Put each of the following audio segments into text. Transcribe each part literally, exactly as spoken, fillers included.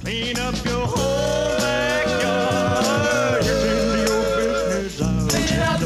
Clean up your whole backyard. Get into your business out. Clean it up,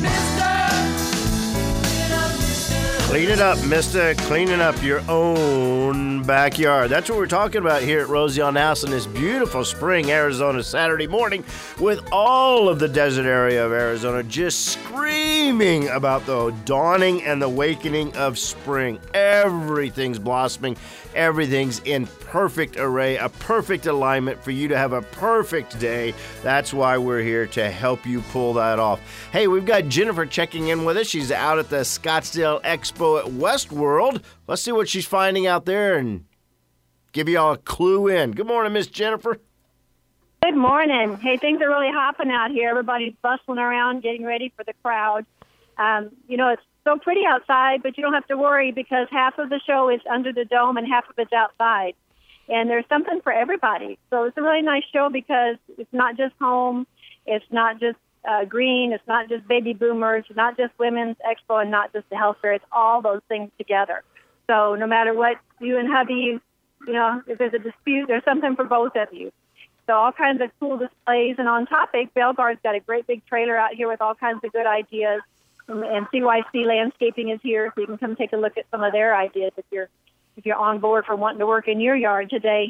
mister. Clean it up, mister. Cleaning up your own backyard. That's what we're talking about here at Rosie on House on this beautiful spring Arizona Saturday morning with all of the desert area of Arizona just screaming about the dawning and the awakening of spring. Everything's blossoming. Everything's in perfect array, a perfect alignment for you to have a perfect day. That's why we're here to help you pull that off. Hey, we've got Jennifer checking in with us. She's out at the Scottsdale Expo at Westworld. Let's see what she's finding out there and give you all a clue in. Good morning, Miss Jennifer. Good morning. Hey, things are really hopping out here. Everybody's bustling around, getting ready for the crowd. Um, you know, it's so pretty outside, but you don't have to worry because half of the show is under the dome and half of it's outside. And there's something for everybody. So it's a really nice show because it's not just home, it's not just uh, green, it's not just baby boomers, it's not just women's expo, and not just the health fair. It's all those things together. So no matter what you and hubby, you know, if there's a dispute, there's something for both of you. So all kinds of cool displays. And on topic, Belgard's got a great big trailer out here with all kinds of good ideas. And C Y C Landscaping is here, so you can come take a look at some of their ideas if you're if you're on board for wanting to work in your yard today.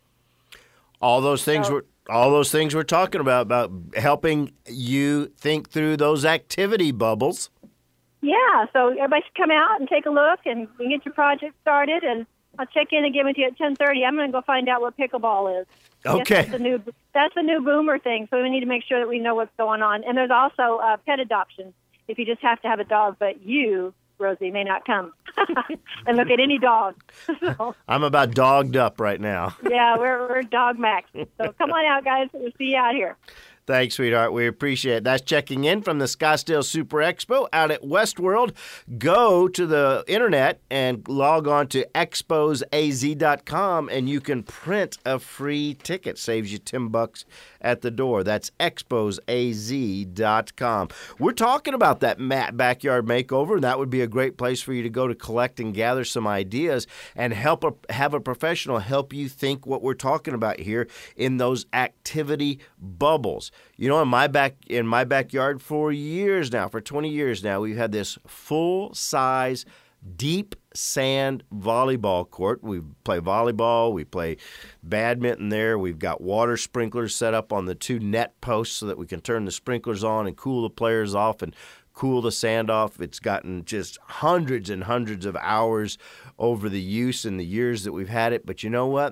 All those things so, we're all those things we're talking about about helping you think through those activity bubbles. Yeah, so everybody should come out and take a look, and we can get your project started. And I'll check in and give it to you at ten thirty. I'm going to go find out what pickleball is. Okay. That's the new that's the new boomer thing. So we need to make sure that we know what's going on. And there's also uh, pet adoption. If you just have to have a dog, but you, Rosie, may not come and look at any dog. So, I'm about dogged up right now. Yeah, we're we're dog max. So come on out, guys. We'll see you out here. Thanks, sweetheart. We appreciate it. That's checking in from the Scottsdale Super Expo out at Westworld. Go to the internet and log on to expos a z dot com, and you can print a free ticket. Saves you ten bucks at the door. That's expos a z dot com. We're talking about that Matt Backyard Makeover, and that would be a great place for you to go to collect and gather some ideas and help a, have a professional help you think what we're talking about here in those activity bubbles. You know, in my back in my backyard for years now, for twenty years now, we've had this full-size, deep sand volleyball court. We play volleyball, we play badminton there. We've got water sprinklers set up on the two net posts so that we can turn the sprinklers on and cool the players off and cool the sand off. It's gotten just hundreds and hundreds of hours over the use and the years that we've had it. But you know what?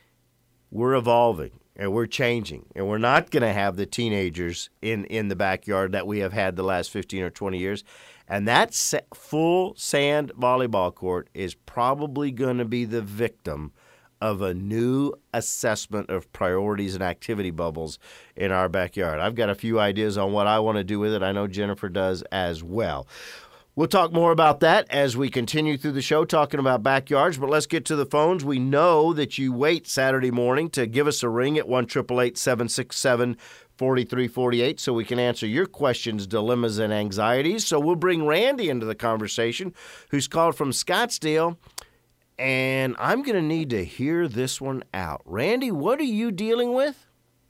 We're evolving. And we're changing, and we're not going to have the teenagers in, in the backyard that we have had the last fifteen or twenty years. And that sa- full sand volleyball court is probably going to be the victim of a new assessment of priorities and activity bubbles in our backyard. I've got a few ideas on what I want to do with it. I know Jennifer does as well. We'll talk more about that as we continue through the show talking about backyards, but let's get to the phones. We know that you wait Saturday morning to give us a ring at one eight eight eight, seven six seven, four three four eight so we can answer your questions, dilemmas, and anxieties. So we'll bring Randy into the conversation, who's called from Scottsdale, and I'm going to need to hear this one out. Randy, what are you dealing with?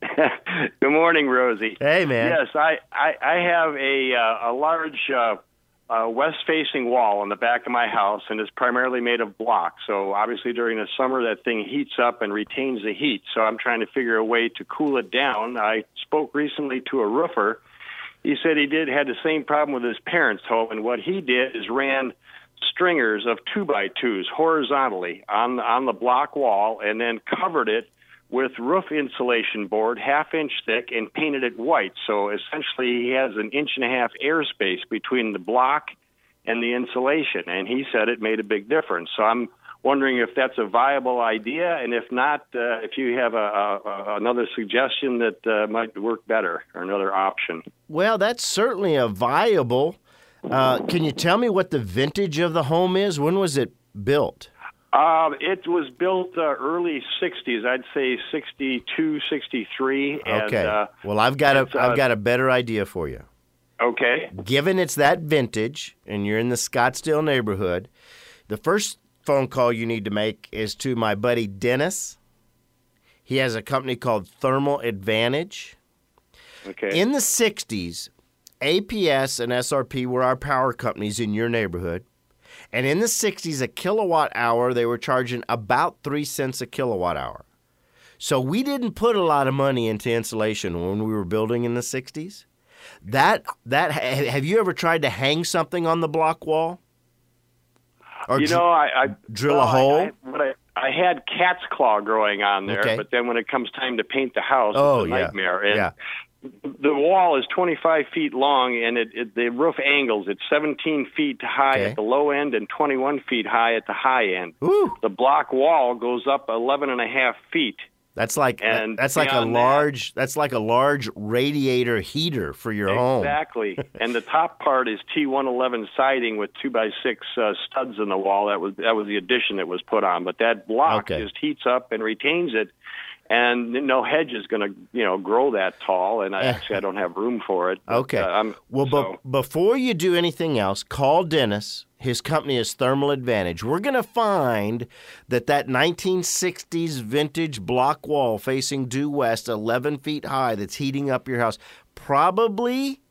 Good morning, Rosie. Hey, man. Yes, I, I, I have a, uh, a large uh, uh, west-facing wall on the back of my house, and it's primarily made of block. So obviously during the summer, that thing heats up and retains the heat. So I'm trying to figure a way to cool it down. I spoke recently to a roofer. He said he did had the same problem with his parents' home, and what he did is ran stringers of two-by-twos horizontally on, on the block wall and then covered it with roof insulation board, half inch thick, and painted it white. So essentially he has an inch and a half airspace between the block and the insulation, and he said it made a big difference. So I'm wondering if that's a viable idea, and if not, uh, if you have a, a, a, another suggestion that uh, might work better or another option. Well, that's certainly a viable. Uh, can you tell me what the vintage of the home is? When was it built? Uh, it was built uh, early sixties. I'd say sixty-two, sixty-three. And, okay. Uh, well, I've got a uh, I've got a better idea for you. Okay. Given it's that vintage and you're in the Scottsdale neighborhood, the first phone call you need to make is to my buddy Dennis. He has a company called Thermal Advantage. Okay. In the sixties, A P S and S R P were our power companies in your neighborhood. And in the sixties, a kilowatt hour, they were charging about three cents a kilowatt hour. So we didn't put a lot of money into insulation when we were building in the sixties. That that have you ever tried to hang something on the block wall? Or you know, I, I drill well, a hole. I, I, I had cat's claw growing on there, Okay. but then when it comes time to paint the house, Oh, it's a yeah. nightmare. And Yeah. the wall is twenty-five feet long, and it, it, the roof angles. It's seventeen feet high Okay. at the low end and twenty-one feet high at the high end. Ooh. The block wall goes up eleven and a half feet. That's like And that's like a beyond that- large that's like a large radiator heater for your home. Exactly. And the top part is T one eleven siding with two by six uh, studs in the wall. That was that was the addition that was put on. But that block Okay. just heats up and retains it. And no hedge is going to, you know, grow that tall. And I actually I don't have room for it. But, Okay. uh, I'm, well, so, be- before you do anything else, call Dennis. His company is Thermal Advantage. We're going to find that that nineteen sixties vintage block wall facing due west, eleven feet high, that's heating up your house, probably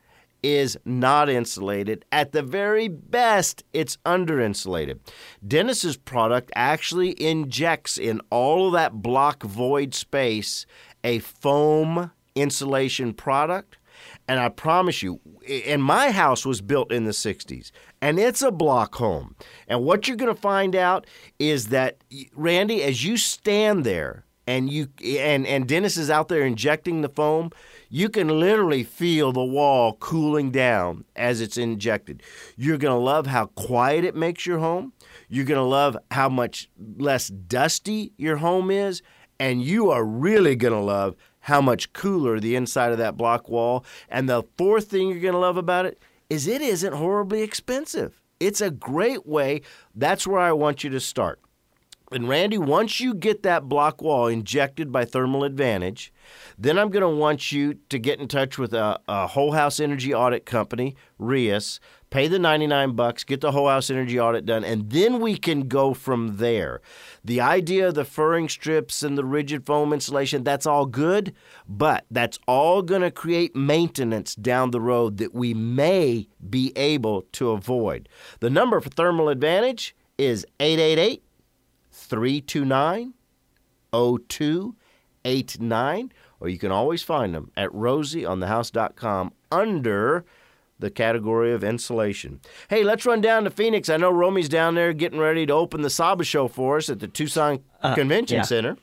is not insulated. At the very best, it's under-insulated. Dennis's product actually injects in all of that block void space a foam insulation product. And I promise you, and my house was built in the sixties, and it's a block home. And what you're going to find out is that, Randy, as you stand there and you and, and Dennis is out there injecting the foam, you can literally feel the wall cooling down as it's injected. You're going to love how quiet it makes your home. You're going to love how much less dusty your home is. And you are really going to love how much cooler the inside of that block wall. And the fourth thing you're going to love about it is it isn't horribly expensive. It's a great way. That's where I want you to start. And Randy, once you get that block wall injected by Thermal Advantage, then I'm going to want you to get in touch with a, a whole house energy audit company, R I A S, pay the ninety-nine bucks, get the whole house energy audit done, and then we can go from there. The idea of the furring strips and the rigid foam insulation, that's all good, but that's all going to create maintenance down the road that we may be able to avoid. The number for Thermal Advantage is eight eight eight, three two nine, zero two eight nine, or you can always find them at rosie on the house dot com under the category of insulation. Hey, let's run down to Phoenix. I know Romy's down there getting ready to open the Saba show for us at the Tucson Uh, Convention yeah. Center.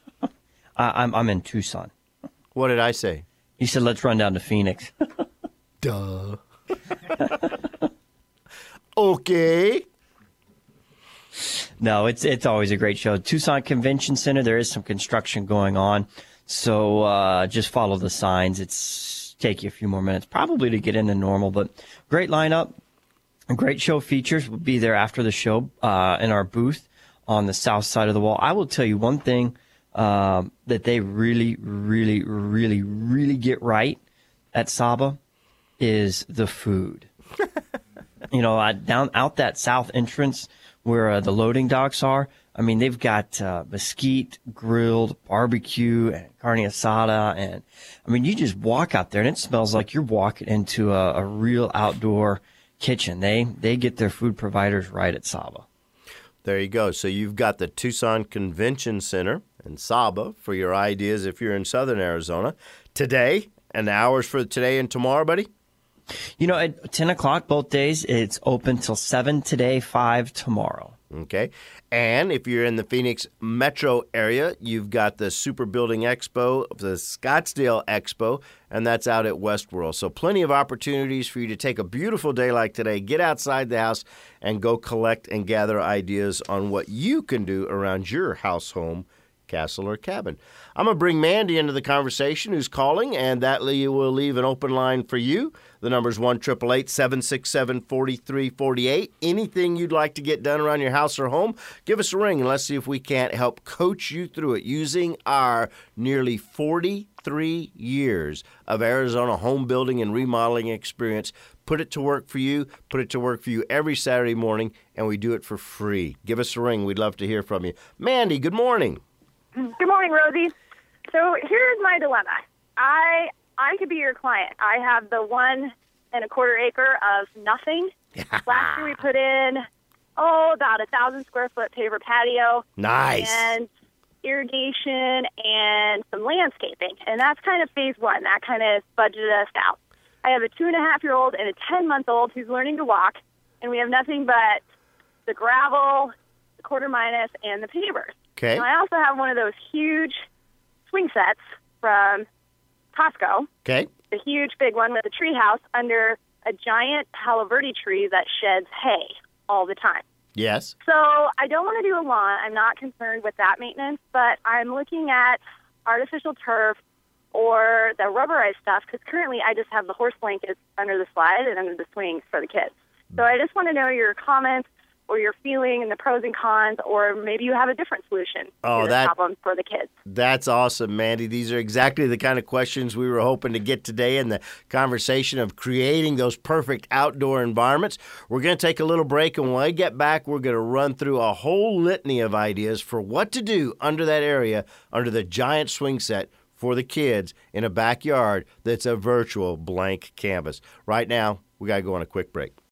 I, I'm I'm in Tucson. What did I say? You said let's run down to Phoenix. Duh. Okay. No, it's it's always a great show. Tucson Convention Center. There is some construction going on, so uh, just follow the signs. It's take you a few more minutes probably to get into normal, but great lineup. Great show features. We'll be there after the show uh, in our booth on the south side of the wall. I will tell you one thing um, that they really, really, really, really get right at Saba is the food. You know, I, down out that south entrance where uh, the loading docks are, I mean, they've got uh, mesquite, grilled, barbecue, and carne asada. And, I mean, you just walk out there, and it smells like you're walking into a, a real outdoor kitchen. They they get their food providers right at Saba. There you go. So you've got the Tucson Convention Center and Saba for your ideas if you're in southern Arizona. Today, and the hours for today and tomorrow, buddy? You know, at ten o'clock both days, it's open till seven today, five tomorrow. Okay. And if you're in the Phoenix metro area, you've got the Super Building Expo, the Scottsdale Expo, and that's out at Westworld. So plenty of opportunities for you to take a beautiful day like today, get outside the house, and go collect and gather ideas on what you can do around your house, home, castle, or cabin. I'm going to bring Mandy into the conversation who's calling, and that will leave an open line for you. The number is one eight eight eight, seven six seven, four three four eight. Anything you'd like to get done around your house or home, give us a ring, and let's see if we can't help coach you through it using our nearly forty-three years of Arizona home building and remodeling experience. Put it to work for you. Put it to work for you every Saturday morning, and we do it for free. Give us a ring. We'd love to hear from you. Mandy, good morning. Good morning, Rosie. So here's my dilemma. I I could be your client. I have the one and a quarter acre of nothing. Last year we put in, oh, about a thousand square foot paver patio. Nice. And irrigation and some landscaping. And that's kind of phase one. That kind of budgeted us out. I have a two and a half year old and a ten month old who's learning to walk. And we have nothing but the gravel, the quarter minus, and the pavers. Okay. And I also have one of those huge swing sets from Costco. Okay. The huge big one with a tree house under a giant Palo Verde tree that sheds hay all the time. Yes. So I don't want to do a lawn. I'm not concerned with that maintenance, but I'm looking at artificial turf or the rubberized stuff because currently I just have the horse blankets under the slide and under the swings for the kids. So I just want to know your comments or your feeling and the pros and cons, or maybe you have a different solution Oh, to the that- problem for the kids. That's awesome, Mandy. These are exactly the kind of questions we were hoping to get today in the conversation of creating those perfect outdoor environments. We're going to take a little break, and when I get back, we're going to run through a whole litany of ideas for what to do under that area, under the giant swing set for the kids in a backyard that's a virtual blank canvas. Right now, we got to go on a quick break.